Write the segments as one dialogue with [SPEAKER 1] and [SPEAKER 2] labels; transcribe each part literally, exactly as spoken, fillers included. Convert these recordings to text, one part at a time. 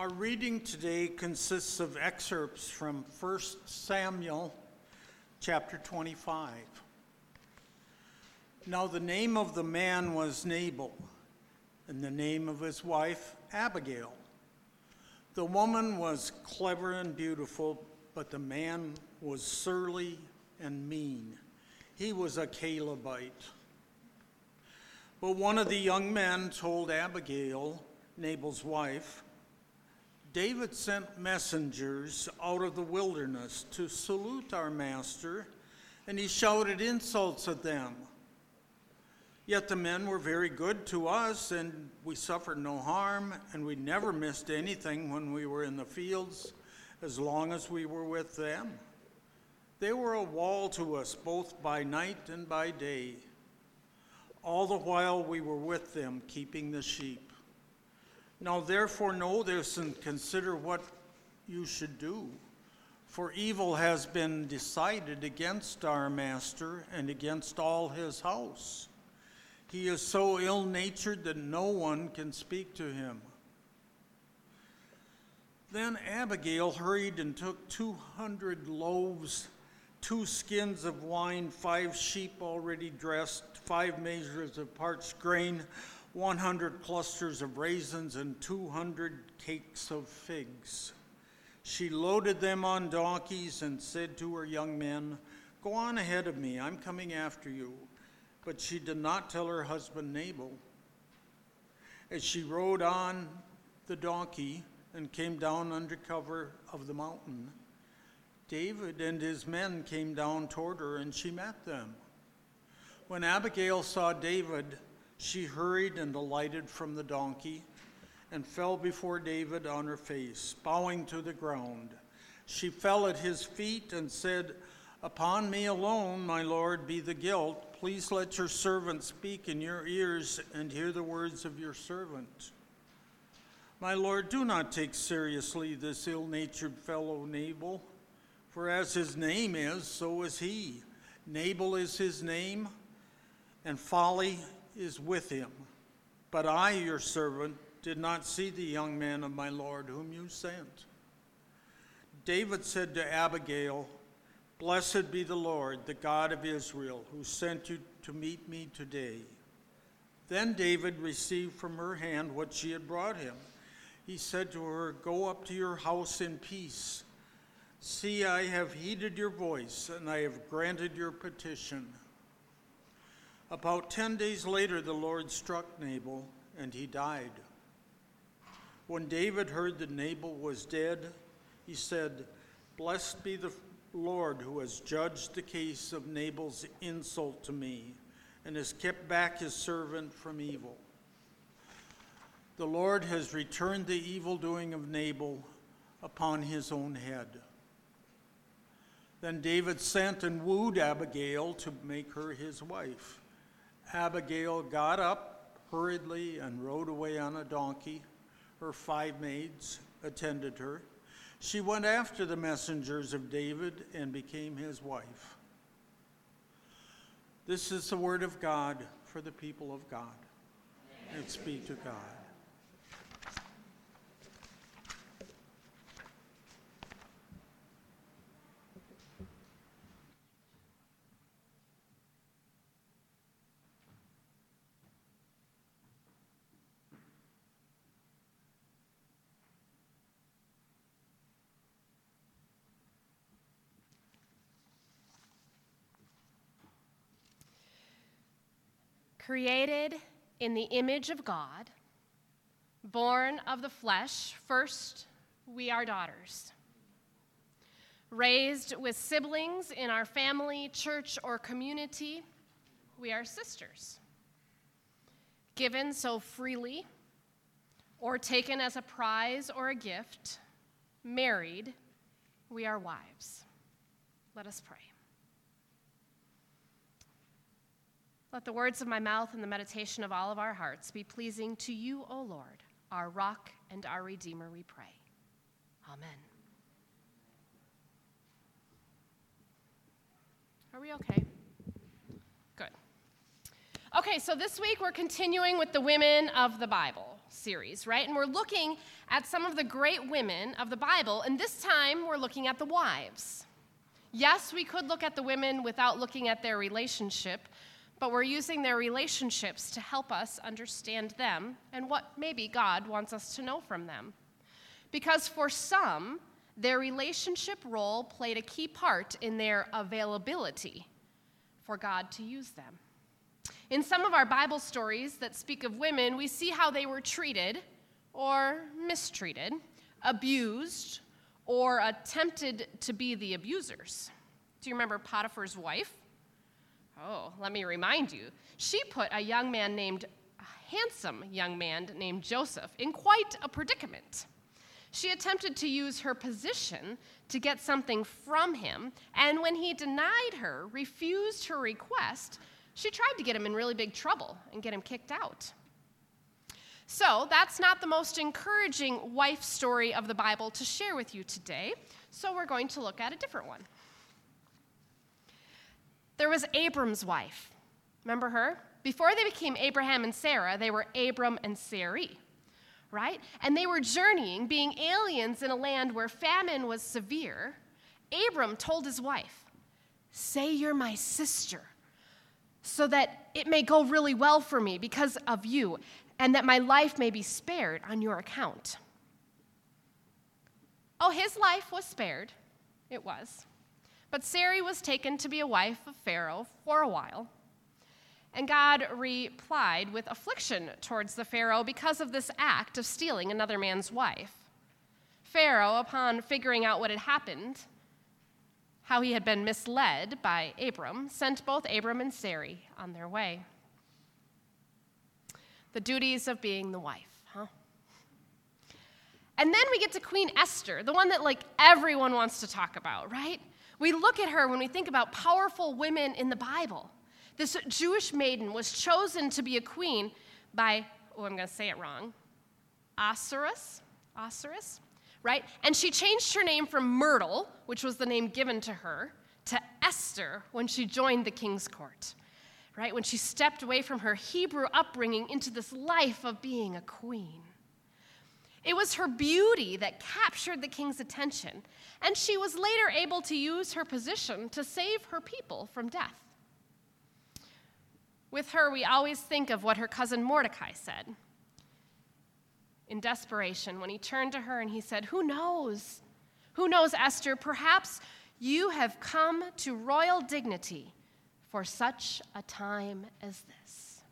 [SPEAKER 1] Our reading today consists of excerpts from First Samuel chapter twenty-five. Now the name of the man was Nabal, and the name of his wife Abigail. The woman was clever and beautiful, but the man was surly and mean. He was a Calebite. But one of the young men told Abigail, Nabal's wife, David sent messengers out of the wilderness to salute our master, and he shouted insults at them. Yet the men were very good to us, and we suffered no harm, and we never missed anything when we were in the fields, as long as we were with them. They were a wall to us, both by night and by day, all the while we were with them, keeping the sheep. Now therefore know this and consider what you should do. For evil has been decided against our master and against all his house. He is so ill-natured that no one can speak to him. Then Abigail hurried and took two hundred loaves, two skins of wine, five sheep already dressed, five measures of parched grain, one hundred clusters of raisins, and two hundred cakes of figs. She loaded them on donkeys and said to her young men, "Go on ahead of me, I'm coming after you." But she did not tell her husband Nabal. As she rode on the donkey and came down under cover of the mountain, David and his men came down toward her, and she met them. When Abigail saw David, she hurried and alighted from the donkey and fell before David on her face, bowing to the ground. She fell at his feet and said, "Upon me alone, my lord, be the guilt. Please let your servant speak in your ears and hear the words of your servant. My lord, do not take seriously this ill-natured fellow Nabal, for as his name is, so is he. Nabal is his name, and folly is with him. But I, your servant, did not see the young man of my lord whom you sent." David said to Abigail, "Blessed be the Lord, the God of Israel, who sent you to meet me today." Then David received from her hand what she had brought him. He said to her, "Go up to your house in peace. See, I have heeded your voice, and I have granted your petition." About ten days later, the Lord struck Nabal, and he died. When David heard that Nabal was dead, he said, "Blessed be the Lord who has judged the case of Nabal's insult to me, and has kept back his servant from evil. The Lord has returned the evil doing of Nabal upon his own head." Then David sent and wooed Abigail to make her his wife. Abigail got up hurriedly and rode away on a donkey. Her five maids attended her. She went after the messengers of David and became his wife. This is the word of God for the people of God. Thanks be to God.
[SPEAKER 2] Created in the image of God, born of the flesh, first we are daughters. Raised with siblings in our family, church, or community, we are sisters. Given so freely, or taken as a prize or a gift, married, we are wives. Let us pray. Let the words of my mouth and the meditation of all of our hearts be pleasing to you, O Lord, our rock and our Redeemer, we pray. Amen. Are we okay? Good. Okay, so this week we're continuing with the women of the Bible. series, right? And we're looking at some of the great women of the Bible, and this time we're looking at the wives. Yes, we could look at the women without looking at their relationship, but we're using their relationships to help us understand them and what maybe God wants us to know from them. Because for some, their relationship role played a key part in their availability for God to use them. In some of our Bible stories that speak of women, we see how they were treated or mistreated, abused, or attempted to be the abusers. Do you remember Potiphar's wife? Oh, let me remind you. She put a young man named, a handsome young man named Joseph in quite a predicament. She attempted to use her position to get something from him, and when he denied her, refused her request, she tried to get him in really big trouble and get him kicked out. So that's not the most encouraging wife story of the Bible to share with you today, so we're going to look at a different one. There was Abram's wife. Remember her? Before they became Abraham and Sarah, they were Abram and Sarai, right? And they were journeying, being aliens in a land where famine was severe. Abram told his wife, "Say you're my sister, so that it may go really well for me because of you, and that my life may be spared on your account." Oh, his life was spared. It was. But Sarai was taken to be a wife of Pharaoh for a while. And God replied with affliction towards the Pharaoh because of this act of stealing another man's wife. Pharaoh, upon figuring out what had happened, how he had been misled by Abram, sent both Abram and Sarai on their way. The duties of being the wife, huh? And then we get to Queen Esther, the one that like everyone wants to talk about, right? We look at her when we think about powerful women in the Bible. This Jewish maiden was chosen to be a queen by, oh, I'm going to say it wrong, Ahasuerus, Ahasuerus, right? And she changed her name from Myrtle, which was the name given to her, to Esther when she joined the king's court, right? When she stepped away from her Hebrew upbringing into this life of being a queen. It was her beauty that captured the king's attention, and she was later able to use her position to save her people from death. With her, we always think of what her cousin Mordecai said. In desperation, when he turned to her and he said, "Who knows? Who knows, Esther? Perhaps you have come to royal dignity for such a time as this."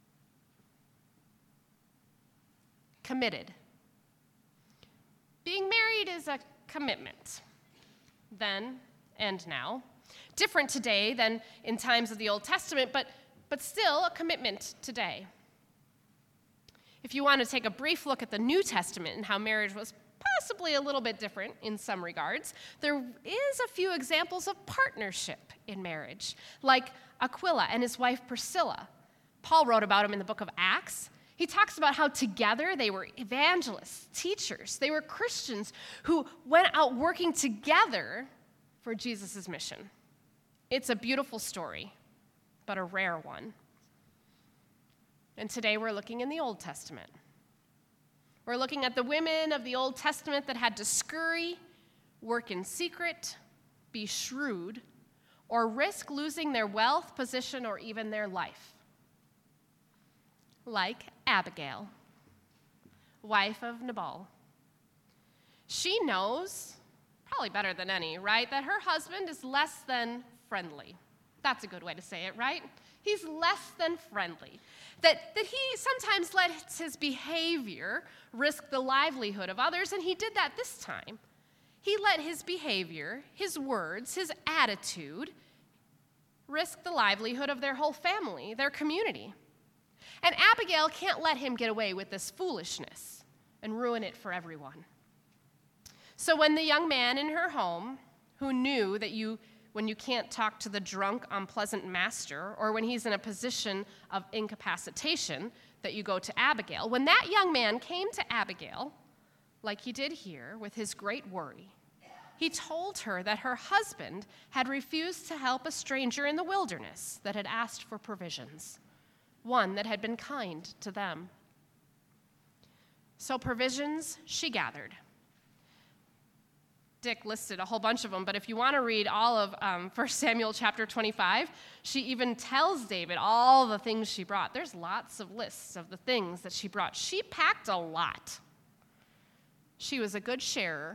[SPEAKER 2] Committed. Being married is a commitment, then and now. Different today than in times of the Old Testament, but, but still a commitment today. If you want to take a brief look at the New Testament and how marriage was possibly a little bit different in some regards, there is a few examples of partnership in marriage, like Aquila and his wife Priscilla. Paul wrote about him in the book of Acts. He talks about how together they were evangelists, teachers. They were Christians who went out working together for Jesus' mission. It's a beautiful story, but a rare one. And today we're looking in the Old Testament. We're looking at the women of the Old Testament that had to scurry, work in secret, be shrewd, or risk losing their wealth, position, or even their life. Like Abigail, wife of Nabal. She knows, probably better than any, right, that her husband is less than friendly. That's a good way to say it, right? He's less than friendly. That, that he sometimes lets his behavior risk the livelihood of others, and he did that this time. He let his behavior, his words, his attitude risk the livelihood of their whole family, their community. And Abigail can't let him get away with this foolishness and ruin it for everyone. So when the young man in her home, who knew that you, when you can't talk to the drunk, unpleasant master, or when he's in a position of incapacitation, that you go to Abigail, when that young man came to Abigail, like he did here with his great worry, he told her that her husband had refused to help a stranger in the wilderness that had asked for provisions, one that had been kind to them. So provisions she gathered. Dick listed a whole bunch of them, but if you want to read all of um, First Samuel chapter twenty-five, she even tells David all the things she brought. There's lots of lists of the things that she brought. She packed a lot. She was a good sharer.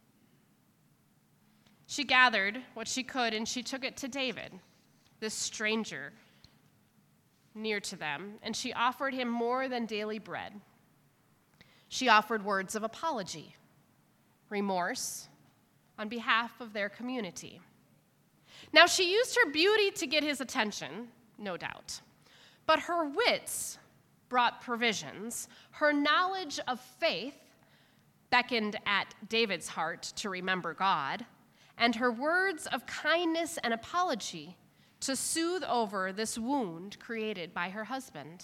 [SPEAKER 2] She gathered what she could, and she took it to David, this stranger near to them, and she offered him more than daily bread. She offered words of apology, remorse, on behalf of their community. Now, she used her beauty to get his attention, no doubt, but her wits brought provisions. Her knowledge of faith beckoned at David's heart to remember God, and her words of kindness and apology to soothe over this wound created by her husband.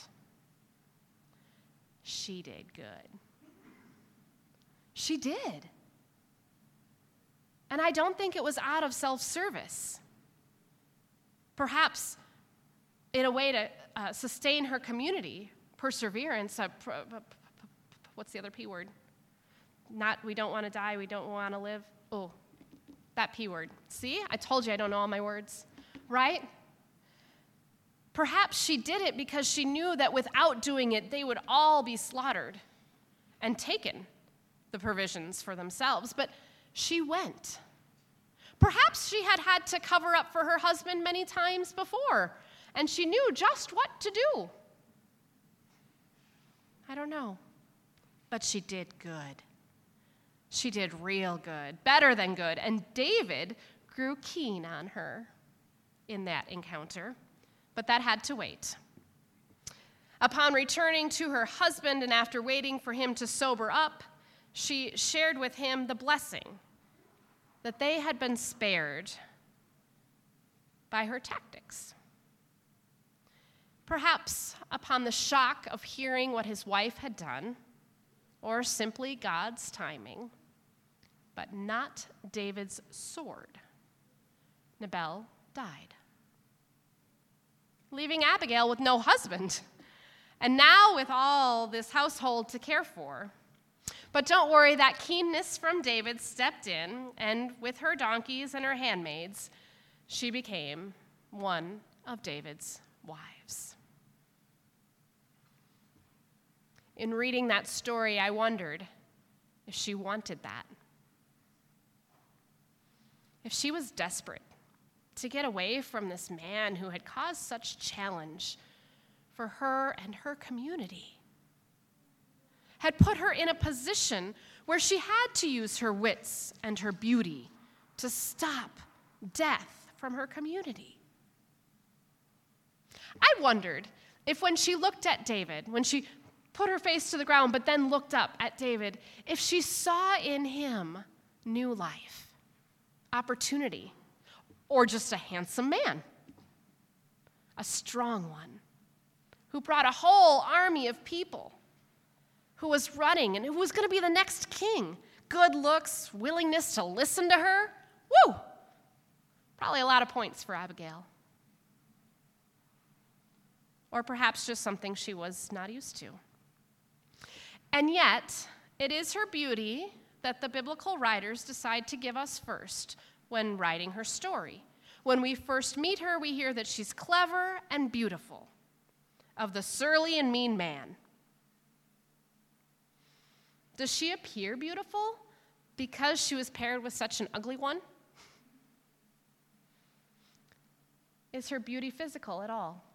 [SPEAKER 2] She did good. She did. And I don't think it was out of self-service. Perhaps in a way to uh, sustain her community, perseverance, uh, pr- p- p- what's the other P word? Not we don't want to die, we don't want to live. Oh, that P word. See, I told you I don't know all my words, right? Perhaps she did it because she knew that without doing it, they would all be slaughtered and taken the provisions for themselves. But she went. Perhaps she had had to cover up for her husband many times before, and she knew just what to do. I don't know, but she did good. She did real good, better than good, and David grew keen on her in that encounter, but that had to wait. Upon returning to her husband and after waiting for him to sober up, she shared with him the blessing that they had been spared by her tactics. Perhaps upon the shock of hearing what his wife had done, or simply God's timing, but not David's sword, Nabal died, leaving Abigail with no husband, and now with all this household to care for. But don't worry, that keenness from David stepped in, and with her donkeys and her handmaids, she became one of David's wives. In reading that story, I wondered if she wanted that. If she was desperate to get away from this man who had caused such challenge for her and her community, had put her in a position where she had to use her wits and her beauty to stop death from her community. I wondered if when she looked at David, when she put her face to the ground but then looked up at David, if she saw in him new life, opportunity, or just a handsome man, a strong one, who brought a whole army of people, who was running and who was going to be the next king. Good looks, willingness to listen to her. Woo! Probably a lot of points for Abigail. Or perhaps just something she was not used to. And yet, it is her beauty that the biblical writers decide to give us first when writing her story. When we first meet her, we hear that she's clever and beautiful, of the surly and mean man. Does she appear beautiful because she was paired with such an ugly one? Is her beauty physical at all?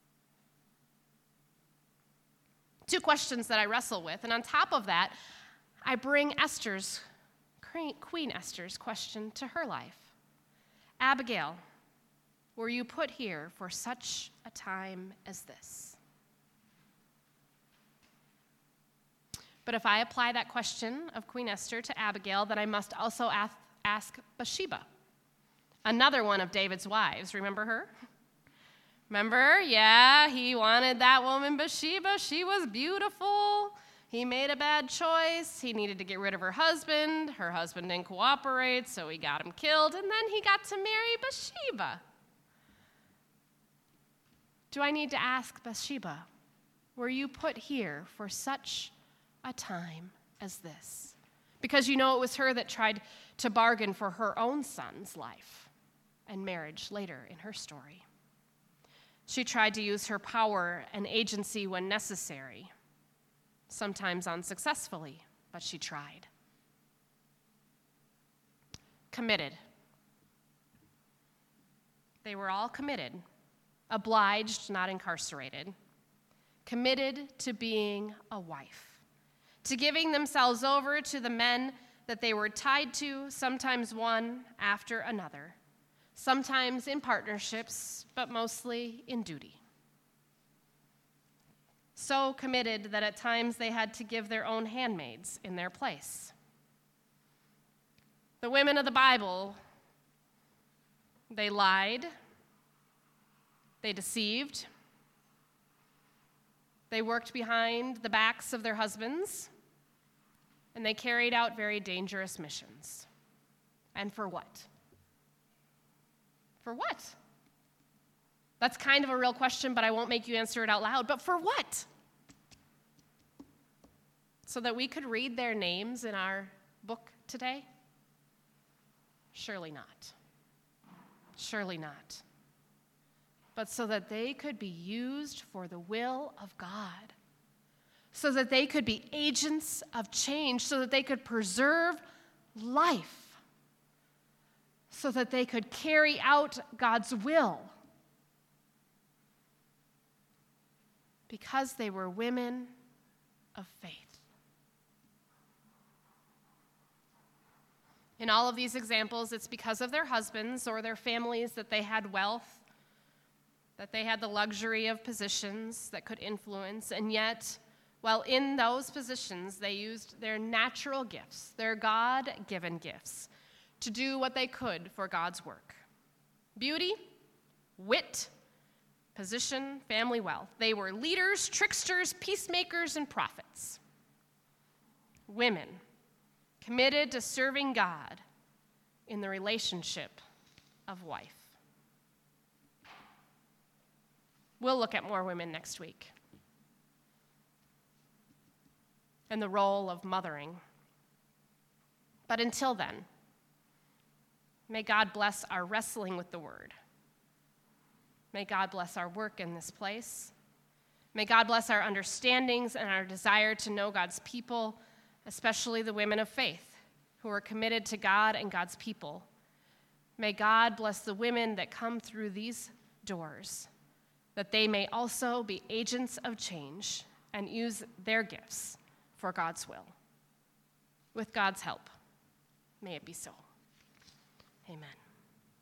[SPEAKER 2] Two questions that I wrestle with, and on top of that, I bring Esther's, Queen Esther's question to her life. Abigail, were you put here for such a time as this? But if I apply that question of Queen Esther to Abigail, then I must also ask Bathsheba, another one of David's wives. Remember her? Remember? Yeah, he wanted that woman Bathsheba. She was beautiful. He made a bad choice. He needed to get rid of her husband. Her husband didn't cooperate, so he got him killed, and then he got to marry Bathsheba. Do I need to ask Bathsheba, were you put here for such a time as this. Because you know it was her that tried to bargain for her own son's life and marriage later in her story. She tried to use her power and agency when necessary, sometimes unsuccessfully, but she tried. Committed. They were all committed, obliged, not incarcerated, committed to being a wife, to giving themselves over to the men that they were tied to, sometimes one after another, sometimes in partnerships, but mostly in duty. So committed that at times they had to give their own handmaids in their place. The women of the Bible, they lied, they deceived, they worked behind the backs of their husbands, and they carried out very dangerous missions. And for what? For what? That's kind of a real question, but I won't make you answer it out loud. But for what? So that we could read their names in our book today? Surely not. Surely not. But so that they could be used for the will of God. So that they could be agents of change. So that they could preserve life. So that they could carry out God's will. Because they were women of faith. In all of these examples, it's because of their husbands or their families that they had wealth, that they had the luxury of positions that could influence, and yet, while in those positions, they used their natural gifts, their God-given gifts, to do what they could for God's work. Beauty, wit, position, family wealth. They were leaders, tricksters, peacemakers, and prophets. Women committed to serving God in the relationship of wife. We'll look at more women next week. And the role of mothering. But until then, may God bless our wrestling with the Word. May God bless our work in this place. May God bless our understandings and our desire to know God's people, especially the women of faith who are committed to God and God's people. May God bless the women that come through these doors, that they may also be agents of change and use their gifts for God's will. With God's help, may it be so. Amen.